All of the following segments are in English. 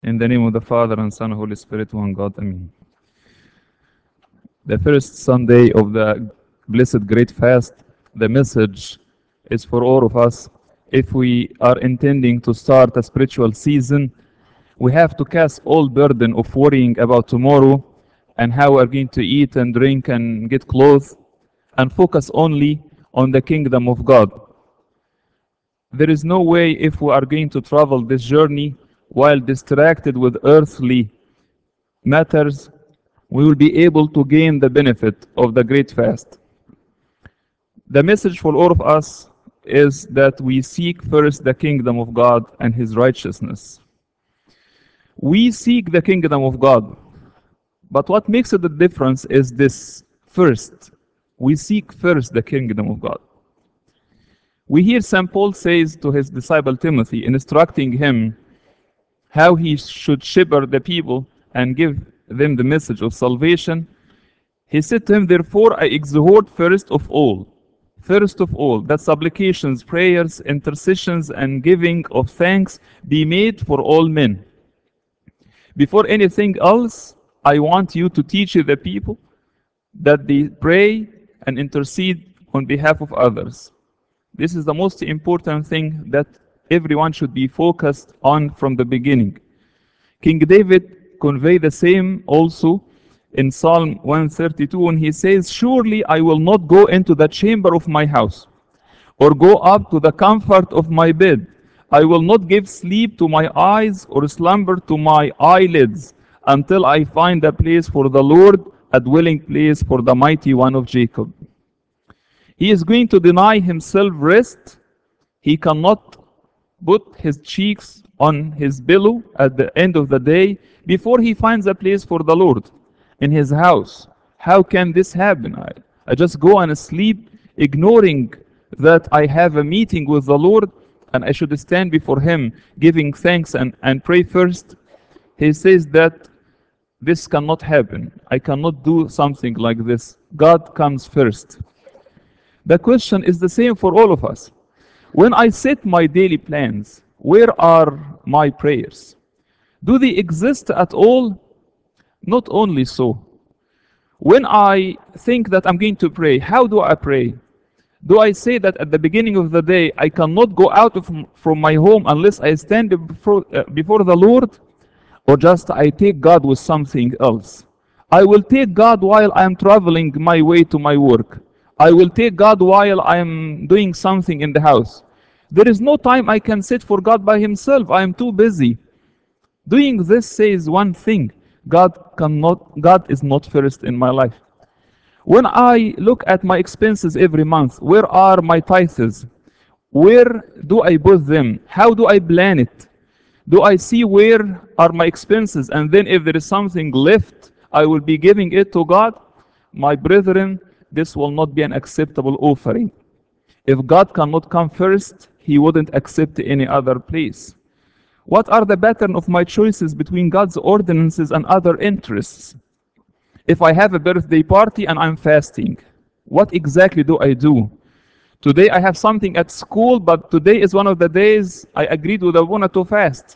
In the name of the Father, and Son, and Holy Spirit, one God. Amen. The first Sunday of the Blessed Great Fast, the message is for all of us. If we are intending to start a spiritual season, we have to cast all burden of worrying about tomorrow and how we're going to eat and drink and get clothes and focus only on the kingdom of God. There is no way if we are going to travel this journey while distracted with earthly matters, we will be able to gain the benefit of the great fast. The message for all of us is that we seek first the kingdom of God and his righteousness. We seek the kingdom of God, but what makes it the difference is this first. We seek first the kingdom of God. We hear St. Paul says to his disciple Timothy, instructing him how he should shepherd the people and give them the message of salvation. He said to him, therefore I exhort first of all, that supplications, prayers, intercessions, and giving of thanks be made for all men. Before anything else, I want you to teach the people that they pray and intercede on behalf of others. This is the most important thing that everyone should be focused on from the beginning. King David conveyed the same also in Psalm 132 when he says, surely I will not go into the chamber of my house or go up to the comfort of my bed. I will not give sleep to my eyes or slumber to my eyelids until I find a place for the Lord, a dwelling place for the mighty one of Jacob. He is going to deny himself rest. He cannot put his cheeks on his pillow at the end of the day before he finds a place for the Lord in his house. How can this happen? I just go and sleep, ignoring that I have a meeting with the Lord and I should stand before him giving thanks and pray first. He says that this cannot happen. I cannot do something like this. God comes first. The question is the same for all of us. When I set my daily plans, where are my prayers? Do they exist at all? Not only so. When I think that I'm going to pray, how do I pray? Do I say that at the beginning of the day I cannot go out from my home unless I stand before the Lord? Or just I take God with something else? I will take God while I am traveling my way to my work. I will take God while I am doing something in the house. There is no time I can sit for God by himself. I am too busy. Doing this says one thing. God is not first in my life. When I look at my expenses every month, where are my tithes? Where do I put them? How do I plan it? Do I see where are my expenses? And then if there is something left, I will be giving it to God? My brethren, this will not be an acceptable offering. If God cannot come first, he wouldn't accept any other place. What are the pattern of my choices between God's ordinances and other interests? If I have a birthday party and I'm fasting, what exactly do I do? Today I have something at school, but today is one of the days I agreed with Abuna to fast.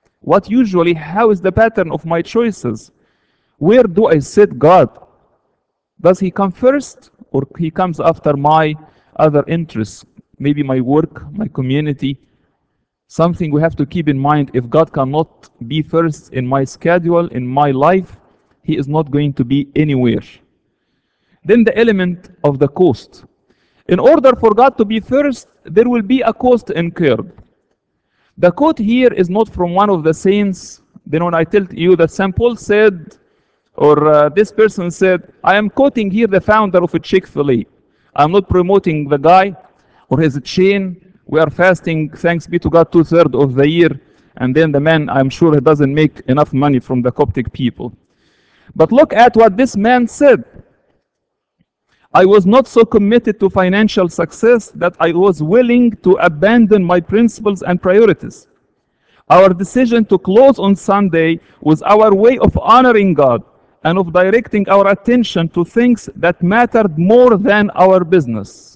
How is the pattern of my choices? Where do I set God? Does he come first or he comes after my other interests? Maybe my work, my community. Something we have to keep in mind, if God cannot be first in my schedule, in my life, he is not going to be anywhere. Then the element of the cost. In order for God to be first, there will be a cost incurred. The quote here is not from one of the saints. Then when I tell you that St. Paul said, or this person said, I am quoting here the founder of a Chick-fil-A. I'm not promoting the guy or his chain. We are fasting, thanks be to God, 2/3 of the year. And then the man, I'm sure he doesn't make enough money from the Coptic people. But look at what this man said. I was not so committed to financial success that I was willing to abandon my principles and priorities. Our decision to close on Sunday was our way of honoring God and of directing our attention to things that mattered more than our business.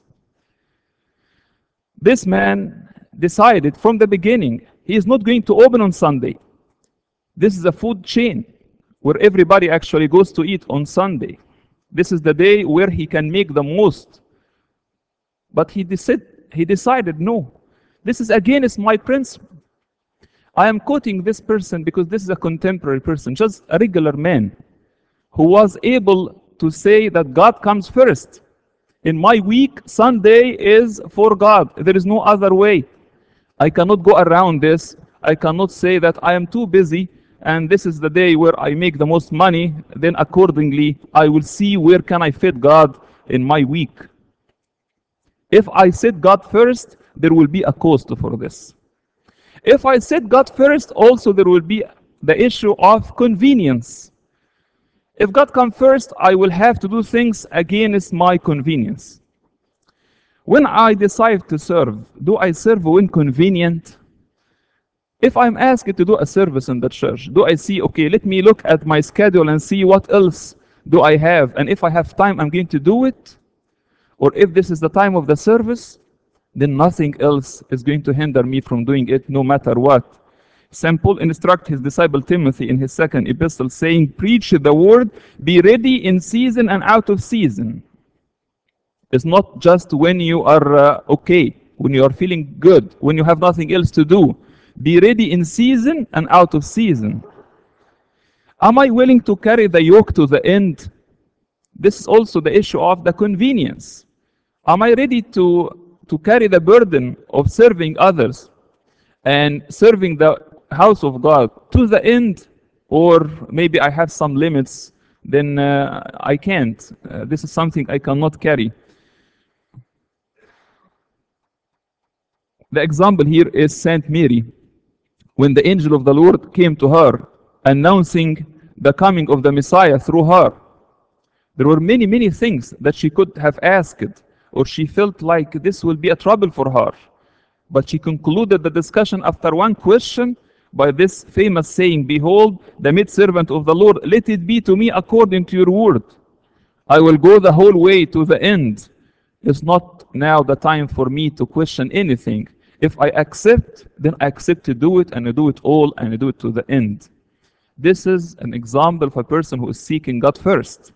This man decided from the beginning he is not going to open on Sunday. This is a food chain where everybody actually goes to eat on Sunday. This is the day where he can make the most. But he decided, no, this is against my principle. I am quoting this person because this is a contemporary person, just a regular man who was able to say that God comes first. In my week, Sunday is for God. There is no other way. I cannot go around this. I cannot say that I am too busy and this is the day where I make the most money. Then accordingly, I will see where can I fit God in my week. If I set God first, there will be a cost for this. If I set God first, also there will be the issue of convenience. If God comes first, I will have to do things against my convenience. When I decide to serve, do I serve when convenient? If I'm asked to do a service in the church, do I see, okay, let me look at my schedule and see what else do I have, and if I have time, I'm going to do it? Or if this is the time of the service, then nothing else is going to hinder me from doing it no matter what. St. Paul instructs his disciple Timothy in his second epistle, saying, preach the word, be ready in season and out of season. It's not just when you are okay, when you are feeling good, when you have nothing else to do. Be ready in season and out of season. Am I willing to carry the yoke to the end? This is also the issue of the convenience. Am I ready to carry the burden of serving others and serving the house of God to the end? Or maybe I have some limits, then I can't. This is something I cannot carry. The example here is Saint Mary, when the angel of the Lord came to her, announcing the coming of the Messiah through her. There were many, many things that she could have asked, or she felt like this will be a trouble for her. But she concluded the discussion after one question by this famous saying, behold, the maidservant of the Lord, let it be to me according to your word. I will go the whole way to the end. It's not now the time for me to question anything. If I accept, then I accept to do it, and I do it all, and I do it to the end. This is an example of a person who is seeking God first.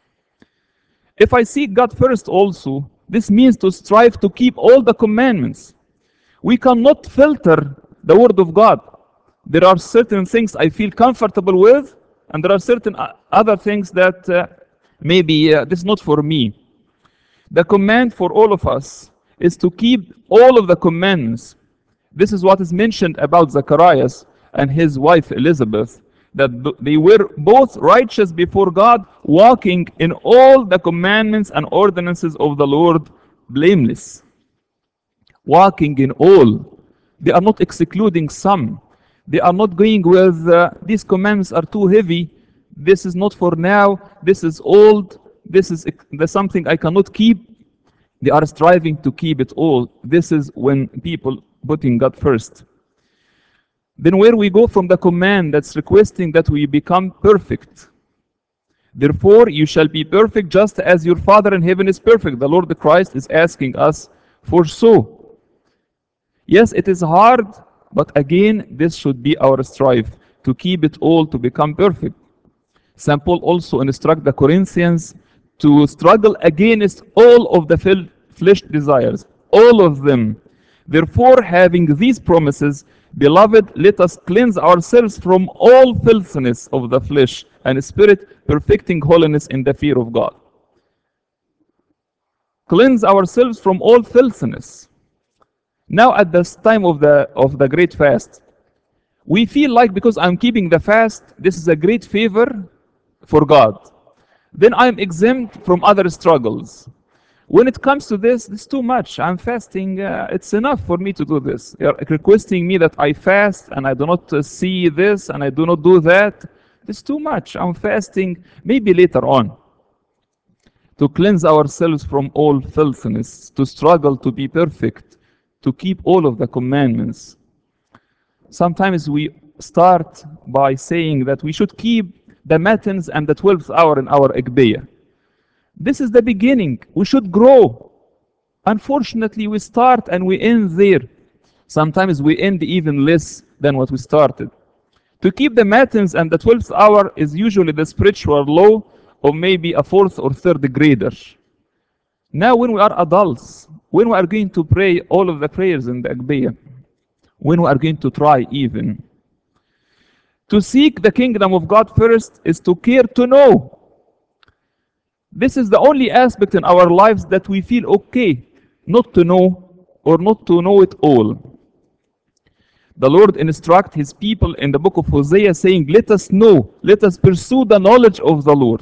If I seek God first also, this means to strive to keep all the commandments. We cannot filter the Word of God. There are certain things I feel comfortable with, and there are certain other things that maybe this is not for me. The command for all of us is to keep all of the commandments. This is what is mentioned about Zacharias and his wife Elizabeth, that they were both righteous before God, walking in all the commandments and ordinances of the Lord blameless. Walking in all. They are not excluding some. They are not going with, these commandments are too heavy, this is not for now, this is old, this is something I cannot keep. They are striving to keep it all. This is when people putting God first. Then where we go from the command that's requesting that we become perfect. Therefore you shall be perfect just as your Father in heaven is perfect. The Lord Christ is asking us for so. Yes, it is hard, but again, this should be our strive to keep it all, to become perfect. St. Paul also instructs the Corinthians to struggle against all of the flesh desires, all of them. Therefore, having these promises, beloved, let us cleanse ourselves from all filthiness of the flesh and spirit, perfecting holiness in the fear of God. Cleanse ourselves from all filthiness. Now, at this time of the great fast, we feel like because I'm keeping the fast, this is a great favor for God. Then I'm exempt from other struggles. When it comes to this, it's too much. I'm fasting. It's enough for me to do this. You're requesting me that I fast and I do not see this and I do not do that. It's too much. I'm fasting maybe later on. To cleanse ourselves from all filthiness, to struggle to be perfect, to keep all of the commandments. Sometimes we start by saying that we should keep the matins and the 12th hour in our Agpeya. This is the beginning. We should grow. Unfortunately, we start and we end there. Sometimes we end even less than what we started. To keep the matins and the 12th hour is usually the spiritual law of maybe a fourth or third grader. Now when we are adults, when we are going to pray all of the prayers in the Agpeya, when we are going to try even, to seek the kingdom of God first is to care to know. This is the only aspect in our lives that we feel okay not to know or not to know it all. The Lord instructs his people in the book of Hosea saying, let us know, let us pursue the knowledge of the Lord.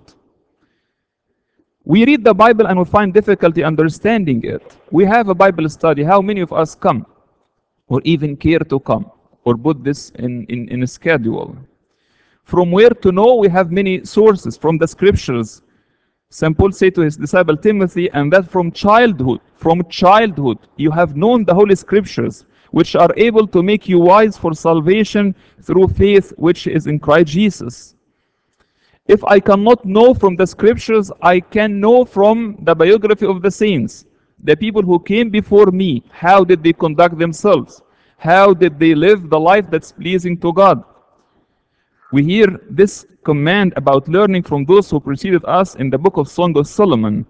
We read the Bible and we find difficulty understanding it. We have a Bible study. How many of us come or even care to come or put this in a schedule? From where to know, we have many sources from the scriptures. St. Paul said to his disciple Timothy, and that from childhood, you have known the Holy Scriptures, which are able to make you wise for salvation through faith which is in Christ Jesus. If I cannot know from the Scriptures, I can know from the biography of the saints, the people who came before me. How did they conduct themselves? How did they live the life that's pleasing to God? We hear this command about learning from those who preceded us in the book of Song of Solomon.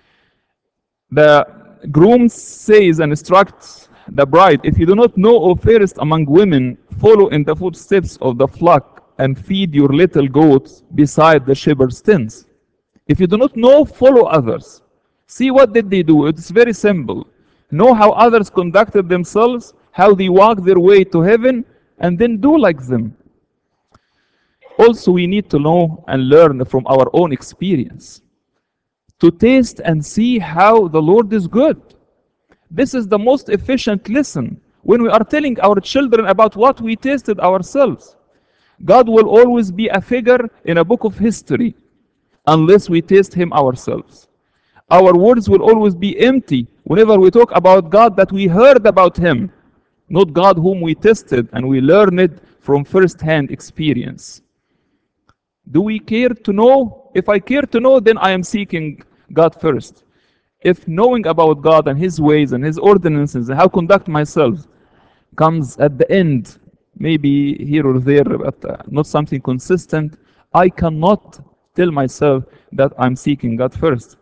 The groom says and instructs the bride, if you do not know, O fairest among women, follow in the footsteps of the flock and feed your little goats beside the shepherd's tents. If you do not know, follow others. See what did they do. It's very simple. Know how others conducted themselves, how they walked their way to heaven, and then do like them. Also, we need to know and learn from our own experience, to taste and see how the Lord is good. This is the most efficient lesson when we are telling our children about what we tasted ourselves. God will always be a figure in a book of history unless we taste him ourselves. Our words will always be empty whenever we talk about God that we heard about him, not God whom we tested and we learned from first-hand experience. Do we care to know? If I care to know, then I am seeking God first. If knowing about God and his ways and his ordinances and how to conduct myself comes at the end, maybe here or there, but not something consistent, I cannot tell myself that I'm seeking God first.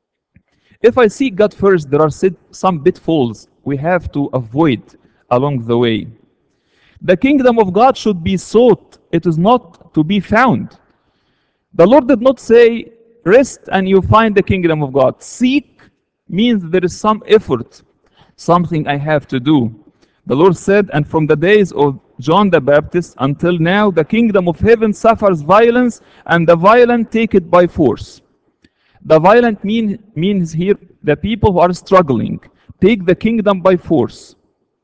If I seek God first, there are some pitfalls we have to avoid along the way. The kingdom of God should be sought, it is not to be found. The Lord did not say, rest and you find the kingdom of God. Seek means there is some effort, something I have to do. The Lord said, and from the days of John the Baptist until now, the kingdom of heaven suffers violence, and the violent take it by force. The violent means here the people who are struggling take the kingdom by force.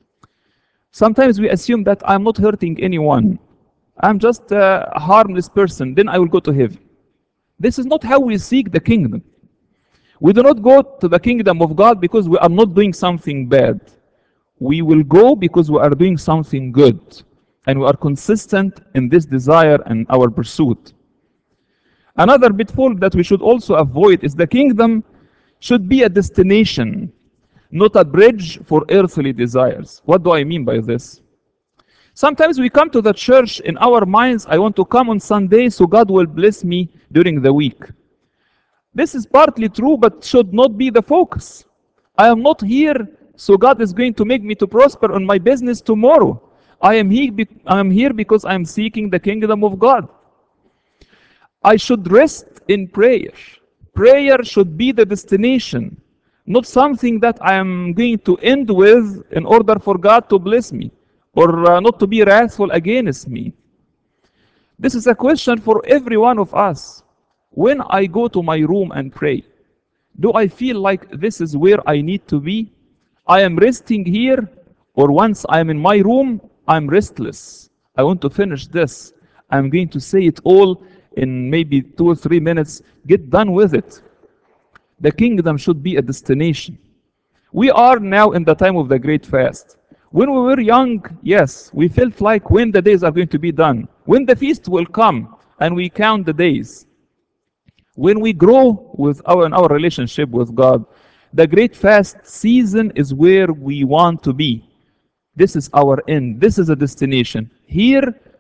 Sometimes we assume that I'm not hurting anyone. I'm just a harmless person, then I will go to heaven. This is not how we seek the kingdom. We do not go to the kingdom of God because we are not doing something bad. We will go because we are doing something good. And we are consistent in this desire and our pursuit. Another pitfall that we should also avoid is the kingdom should be a destination, not a bridge for earthly desires. What do I mean by this? Sometimes we come to the church in our minds, I want to come on Sunday so God will bless me during the week. This is partly true, but should not be the focus. I am not here so God is going to make me to prosper on my business tomorrow. I am here because I am seeking the kingdom of God. I should rest in prayer. Prayer should be the destination, not something that I am going to end with in order for God to bless me or not to be wrathful against me. This is a question for every one of us. When I go to my room and pray, do I feel like this is where I need to be? I am resting here, or once I am in my room, I'm restless. I want to finish this. I'm going to say it all in maybe 2 or 3 minutes. Get done with it. The kingdom should be a destination. We are now in the time of the great fast. When we were young, yes, we felt like when the days are going to be done, when the feast will come, and we count the days. When we grow in our relationship with God, the great fast season is where we want to be. This is our end. This is a destination. Here,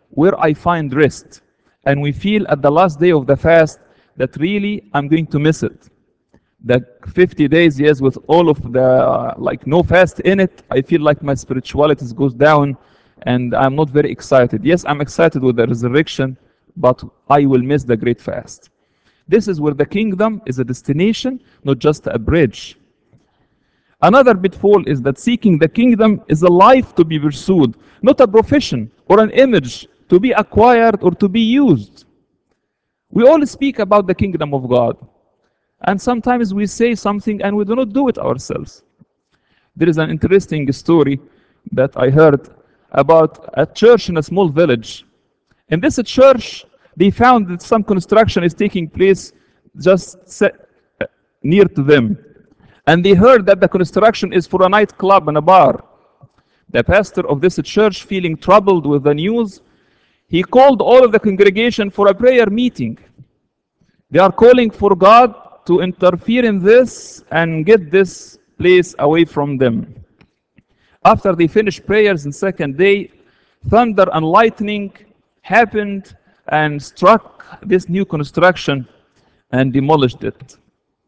where I find rest. And we feel at the last day of the fast that really I'm going to miss it. The 50 days, yes, with all of the like no fast in it, I feel like my spirituality goes down and I'm not very excited. Yes, I'm excited with the resurrection, but I will miss the great fast. This is where the kingdom is a destination, not just a bridge. Another pitfall is that seeking the kingdom is a life to be pursued, not a profession or an image to be acquired or to be used. We all speak about the kingdom of God, and sometimes we say something and we do not do it ourselves. There is an interesting story that I heard about a church in a small village. In this church, they found that some construction is taking place just near to them. And they heard that the construction is for a nightclub and a bar. The pastor of this church, feeling troubled with the news, he called all of the congregation for a prayer meeting. They are calling for God to interfere in this and get this place away from them. After they finished prayers the second day, thunder and lightning happened and struck this new construction and demolished it.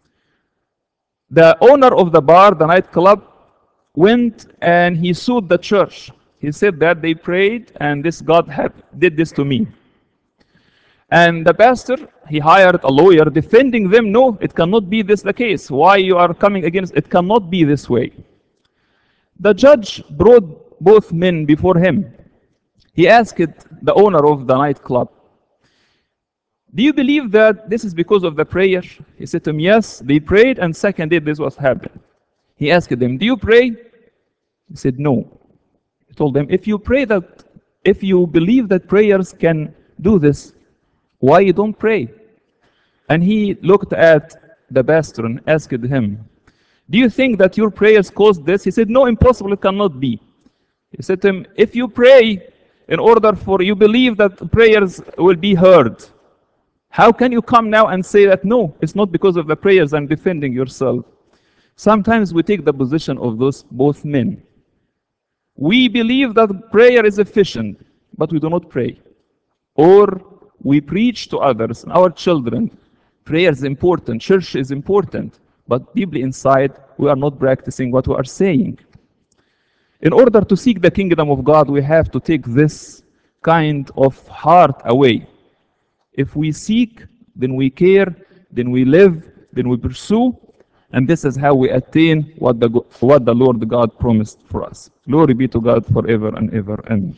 The owner of the bar, the nightclub, went and he sued the church. He said that they prayed and this God did this to me. And the pastor, he hired a lawyer defending them. No, it cannot be this the case. Why you are coming against? It cannot be this way. The judge brought both men before him. He asked the owner of the nightclub, do you believe that this is because of the prayer? He said to him, yes, they prayed, and second day this was happened. He asked them, do you pray? He said, no. He told them, if you believe that prayers can do this, why you don't pray? And he looked at the pastor and asked him, do you think that your prayers caused this? He said, no, impossible, it cannot be. He said to him, if you pray in order for you believe that prayers will be heard, how can you come now and say that no, it's not because of the prayers and defending yourself? Sometimes we take the position of those both men. We believe that prayer is efficient, but we do not pray. Or we preach to others, our children, prayer is important, church is important, but deeply inside we are not practicing what we are saying. In order to seek the kingdom of God, we have to take this kind of heart away. If we seek, then we care, then we live, then we pursue, and this is how we attain what the Lord God promised for us. Glory be to God forever and ever. Amen.